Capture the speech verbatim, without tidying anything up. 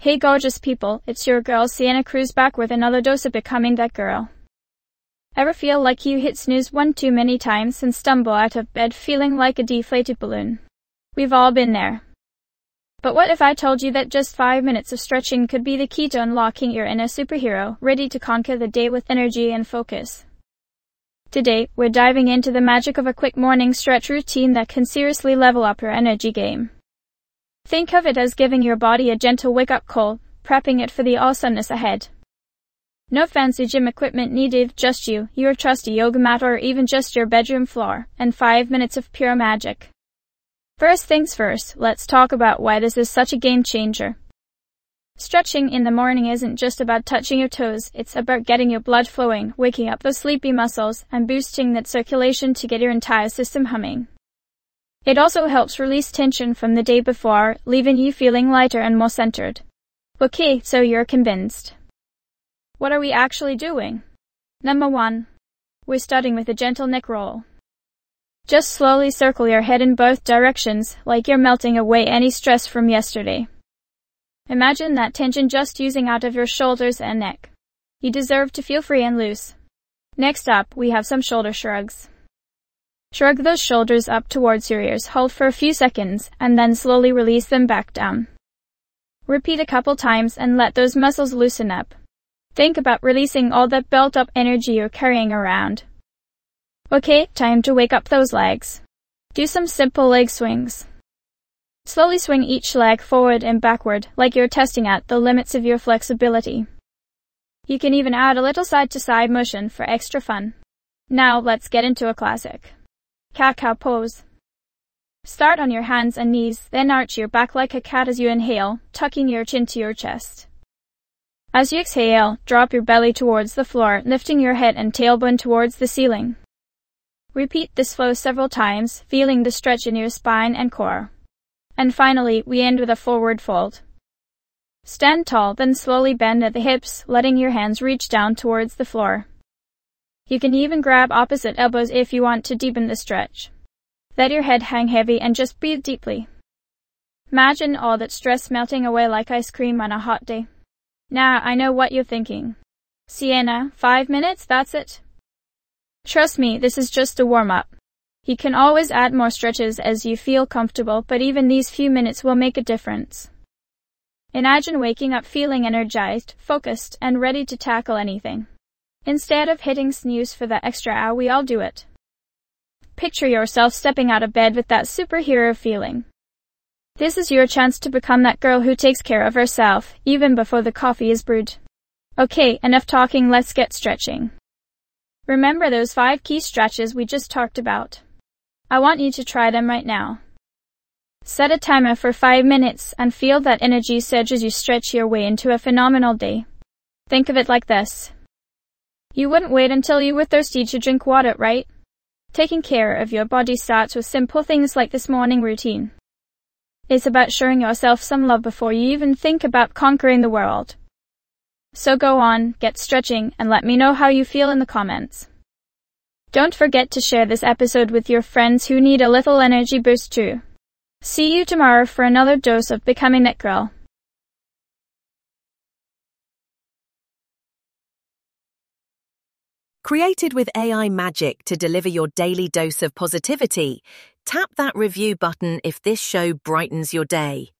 Hey gorgeous people, it's your girl Sienna Cruz back with another dose of becoming that girl. Ever feel like you hit snooze one too many times and stumble out of bed feeling like a deflated balloon? We've all been there. But what if I told you that just five minutes of stretching could be the key to unlocking your inner superhero, ready to conquer the day with energy and focus? Today, we're diving into the magic of a quick morning stretch routine that can seriously level up your energy game. Think of it as giving your body a gentle wake-up call, prepping it for the awesomeness ahead. No fancy gym equipment needed, just you, your trusty yoga mat or even just your bedroom floor, and five minutes of pure magic. First things first, let's talk about why this is such a game changer. Stretching in the morning isn't just about touching your toes, it's about getting your blood flowing, waking up those sleepy muscles, and boosting that circulation to get your entire system humming. It also helps release tension from the day before, leaving you feeling lighter and more centered. Okay, so you're convinced. What are we actually doing? Number one. We're starting with a gentle neck roll. Just slowly circle your head in both directions, like you're melting away any stress from yesterday. Imagine that tension just oozing out of your shoulders and neck. You deserve to feel free and loose. Next up, we have some shoulder shrugs. Shrug those shoulders up towards your ears, hold for a few seconds, and then slowly release them back down. Repeat a couple times and let those muscles loosen up. Think about releasing all that built-up energy you're carrying around. Okay, time to wake up those legs. Do some simple leg swings. Slowly swing each leg forward and backward, like you're testing out the limits of your flexibility. You can even add a little side-to-side motion for extra fun. Now let's get into a classic. Cat-cow pose. Start on your hands and knees, then arch your back like a cat as you inhale, tucking your chin to your chest. As you exhale, drop your belly towards the floor, lifting your head and tailbone towards the ceiling. Repeat this flow several times, feeling the stretch in your spine and core. And finally, we end with a forward fold. Stand tall, then slowly bend at the hips, letting your hands reach down towards the floor. You can even grab opposite elbows if you want to deepen the stretch. Let your head hang heavy and just breathe deeply. Imagine all that stress melting away like ice cream on a hot day. Now I know what you're thinking. Sienna, five minutes, that's it? Trust me, this is just a warm-up. You can always add more stretches as you feel comfortable, but even these few minutes will make a difference. Imagine waking up feeling energized, focused, and ready to tackle anything. Instead of hitting snooze for that extra hour, we all do it. Picture yourself stepping out of bed with that superhero feeling. This is your chance to become that girl who takes care of herself, even before the coffee is brewed. Okay, enough talking, let's get stretching. Remember those five key stretches we just talked about? I want you to try them right now. Set a timer for five minutes and feel that energy surge as you stretch your way into a phenomenal day. Think of it like this. You wouldn't wait until you were thirsty to drink water, right? Taking care of your body starts with simple things like this morning routine. It's about showing yourself some love before you even think about conquering the world. So go on, get stretching, and let me know how you feel in the comments. Don't forget to share this episode with your friends who need a little energy boost too. See you tomorrow for another dose of Becoming That Girl. Created with A I magic to deliver your daily dose of positivity, tap that review button if this show brightens your day.